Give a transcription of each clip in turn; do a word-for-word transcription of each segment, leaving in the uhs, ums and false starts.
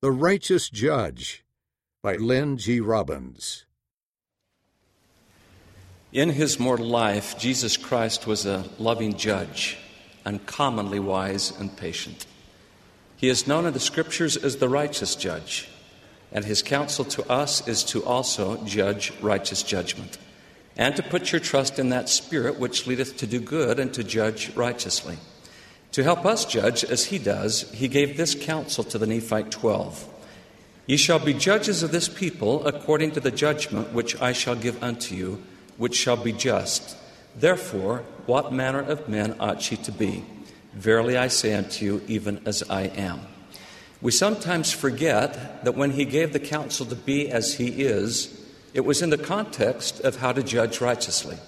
The Righteous Judge by Lynn G. Robbins. In his mortal life, Jesus Christ was a loving judge, uncommonly wise and patient. He is known in the Scriptures as the righteous judge, and his counsel to us is to also judge righteous judgment, and to put your trust in that Spirit which leadeth to do good and to judge righteously. To help us judge as he does, he gave this counsel to the Nephite twelve. Ye shall be judges of this people according to the judgment which I shall give unto you, which shall be just. Therefore, what manner of men ought ye to be? Verily I say unto you, even as I am. We sometimes forget that when he gave the counsel to be as he is, it was in the context of how to judge righteously.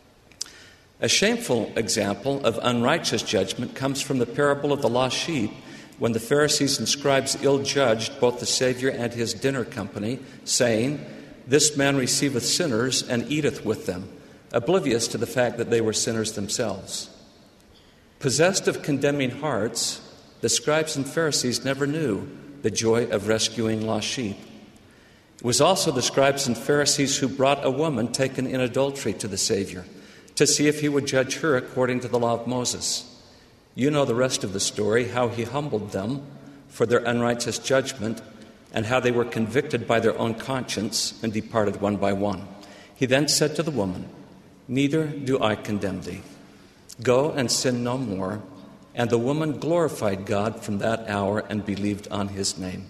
A shameful example of unrighteous judgment comes from the parable of the lost sheep, when the Pharisees and scribes ill-judged both the Savior and his dinner company, saying, This man receiveth sinners and eateth with them, oblivious to the fact that they were sinners themselves. Possessed of condemning hearts, the scribes and Pharisees never knew the joy of rescuing lost sheep. It was also the scribes and Pharisees who brought a woman taken in adultery to the Savior, to see if he would judge her according to the law of Moses. You know the rest of the story, how he humbled them for their unrighteous judgment and how they were convicted by their own conscience and departed one by one. He then said to the woman, Neither do I condemn thee. Go and sin no more. And the woman glorified God from that hour and believed on his name.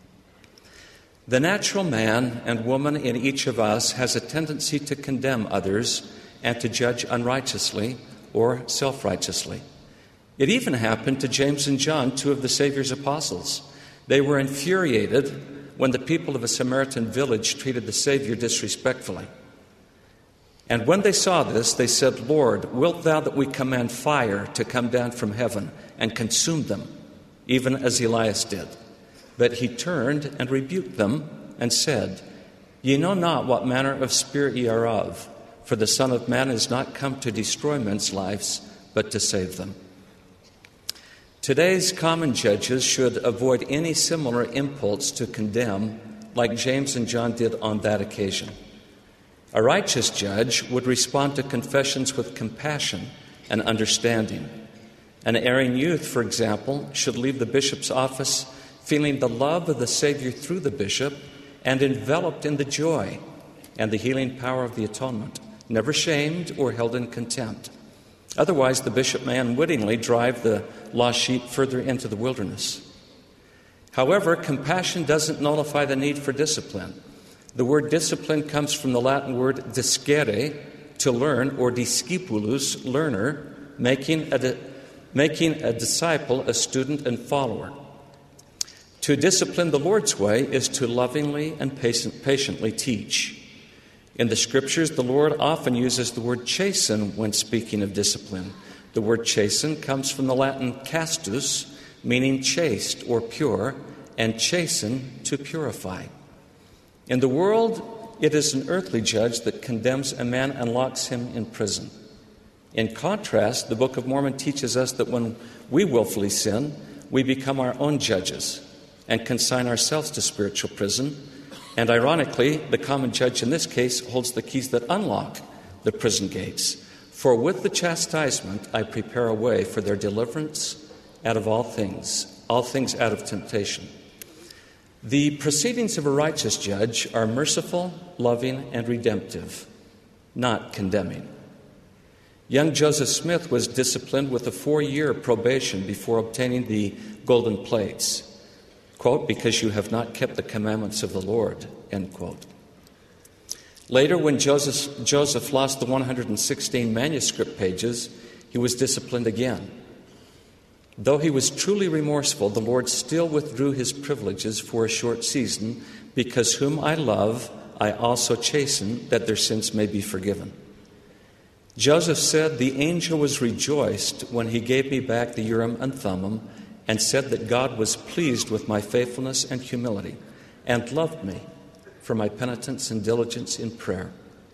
The natural man and woman in each of us has a tendency to condemn others and to judge unrighteously or self-righteously. It even happened to James and John, two of the Savior's apostles. They were infuriated when the people of a Samaritan village treated the Savior disrespectfully. And when they saw this, they said, Lord, wilt thou that we command fire to come down from heaven and consume them, even as Elias did? But he turned and rebuked them and said, Ye know not what manner of spirit ye are of, for the Son of Man is not come to destroy men's lives, but to save them. Today's common judges should avoid any similar impulse to condemn, like James and John did on that occasion. A righteous judge would respond to confessions with compassion and understanding. An erring youth, for example, should leave the bishop's office feeling the love of the Savior through the bishop and enveloped in the joy and the healing power of the atonement, never shamed or held in contempt. Otherwise, the bishop may unwittingly drive the lost sheep further into the wilderness. However, compassion doesn't nullify the need for discipline. The word discipline comes from the Latin word discere, to learn, or discipulus, learner, making a, di- making a disciple, a student and follower. To discipline the Lord's way is to lovingly and patient, patiently teach. In the Scriptures, the Lord often uses the word chasten when speaking of discipline. The word chasten comes from the Latin castus, meaning chaste or pure, and chasten, to purify. In the world, it is an earthly judge that condemns a man and locks him in prison. In contrast, the Book of Mormon teaches us that when we willfully sin, we become our own judges and consign ourselves to spiritual prison. And ironically, the common judge in this case holds the keys that unlock the prison gates. For with the chastisement I prepare a way for their deliverance out of all things, all things out of temptation. The proceedings of a righteous judge are merciful, loving, and redemptive, not condemning. Young Joseph Smith was disciplined with a four-year probation before obtaining the golden plates. Quote, because you have not kept the commandments of the Lord, end quote. Later, when Joseph, Joseph lost the one hundred sixteen manuscript pages, he was disciplined again. Though he was truly remorseful, the Lord still withdrew his privileges for a short season, because whom I love, I also chasten, that their sins may be forgiven. Joseph said, the angel was rejoiced when he gave me back the Urim and Thummim, and said that God was pleased with my faithfulness and humility, and loved me for my penitence and diligence in prayer.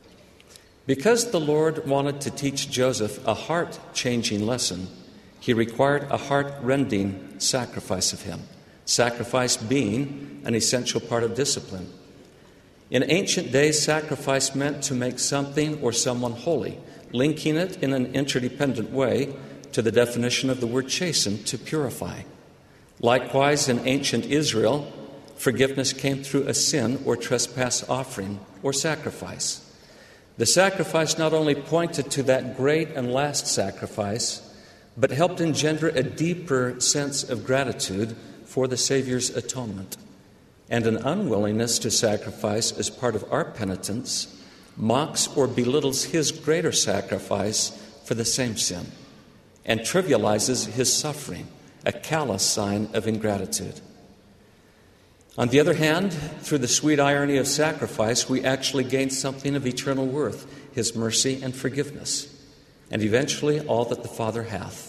Because the Lord wanted to teach Joseph a heart-changing lesson, he required a heart-rending sacrifice of him, sacrifice being an essential part of discipline. In ancient days, sacrifice meant to make something or someone holy, linking it in an interdependent way to the definition of the word chasten, to purify. Likewise, in ancient Israel, forgiveness came through a sin or trespass offering or sacrifice. The sacrifice not only pointed to that great and last sacrifice, but helped engender a deeper sense of gratitude for the Savior's atonement. And an unwillingness to sacrifice as part of our penitence mocks or belittles his greater sacrifice for the same sin and trivializes his suffering, a callous sign of ingratitude. On the other hand, through the sweet irony of sacrifice, we actually gain something of eternal worth, his mercy and forgiveness, and eventually all that the Father hath.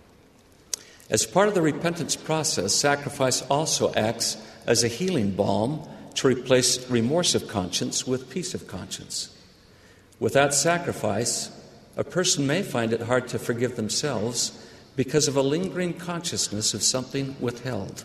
As part of the repentance process, sacrifice also acts as a healing balm to replace remorse of conscience with peace of conscience. Without sacrifice, a person may find it hard to forgive themselves because of a lingering consciousness of something withheld.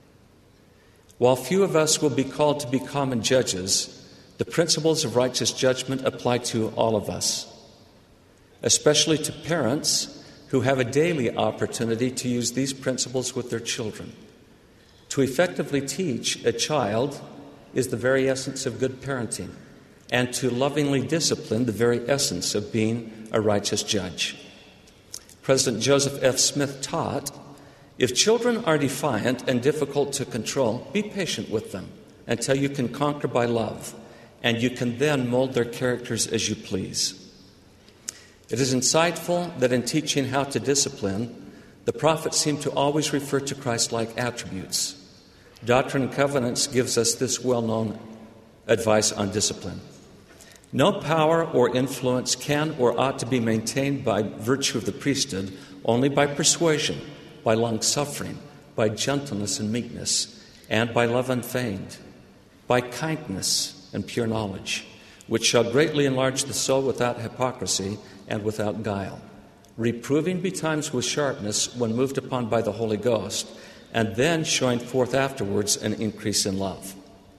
While few of us will be called to be common judges, the principles of righteous judgment apply to all of us, especially to parents who have a daily opportunity to use these principles with their children. To effectively teach a child is the very essence of good parenting, and to lovingly discipline the very essence of being a righteous judge. President Joseph F. Smith taught, if children are defiant and difficult to control, be patient with them until you can conquer by love, and you can then mold their characters as you please. It is insightful that in teaching how to discipline, the prophets seem to always refer to Christ-like attributes. Doctrine and Covenants gives us this well-known advice on discipline. No power or influence can or ought to be maintained by virtue of the priesthood, only by persuasion, by long-suffering, by gentleness and meekness, and by love unfeigned, by kindness and pure knowledge, which shall greatly enlarge the soul without hypocrisy and without guile, reproving betimes with sharpness when moved upon by the Holy Ghost, and then showing forth afterwards an increase in love.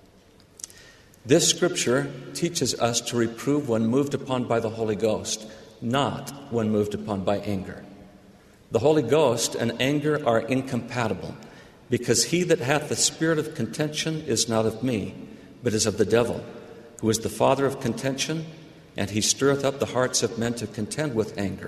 This scripture teaches us to reprove when moved upon by the Holy Ghost, not when moved upon by anger. The Holy Ghost and anger are incompatible, because he that hath the spirit of contention is not of me, but is of the devil, who is the father of contention, and he stirreth up the hearts of men to contend with anger.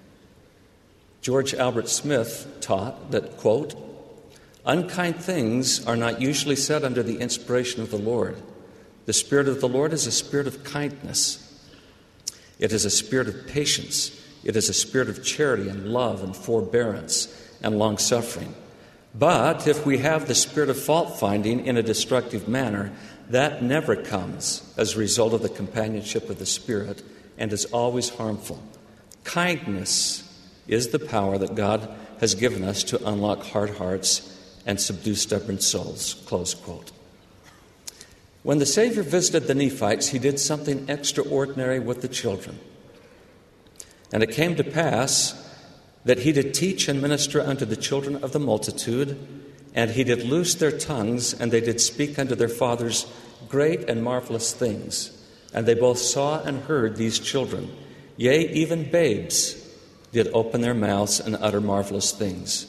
George Albert Smith taught that, quote, unkind things are not usually said under the inspiration of the Lord. The Spirit of the Lord is a spirit of kindness. It is a spirit of patience. It is a spirit of charity and love and forbearance and long-suffering. But if we have the spirit of fault-finding in a destructive manner, that never comes as a result of the companionship of the Spirit and is always harmful. Kindness is the power that God has given us to unlock hard hearts and subdue stubborn souls, close quote. When the Savior visited the Nephites, he did something extraordinary with the children. And it came to pass that he did teach and minister unto the children of the multitude, and he did loose their tongues, and they did speak unto their fathers great and marvelous things. And they both saw and heard these children, yea, even babes, did open their mouths and utter marvelous things.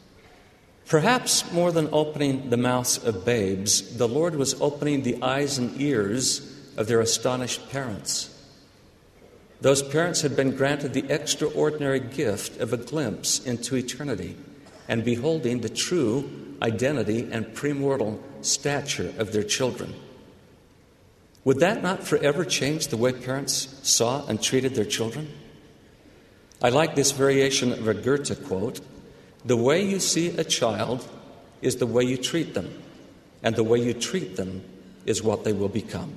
Perhaps more than opening the mouths of babes, the Lord was opening the eyes and ears of their astonished parents. Those parents had been granted the extraordinary gift of a glimpse into eternity and beholding the true identity and premortal stature of their children. Would that not forever change the way parents saw and treated their children? I like this variation of a Goethe quote, the way you see a child is the way you treat them, and the way you treat them is what they will become.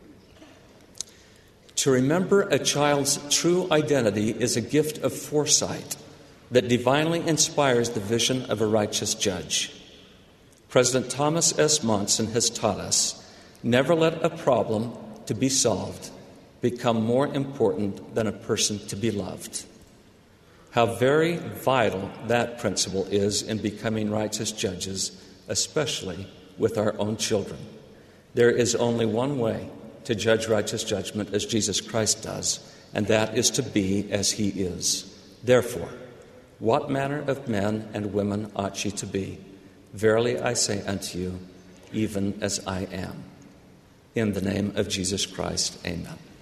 To remember a child's true identity is a gift of foresight that divinely inspires the vision of a righteous judge. President Thomas S. Monson has taught us, never let a problem to be solved become more important than a person to be loved. How very vital that principle is in becoming righteous judges especially with our own children. There is only one way to judge righteous judgment as Jesus Christ does, and that is to be as he is. Therefore, what manner of men and women ought ye to be? Verily I say unto you, even as I am. In the name of Jesus Christ, amen.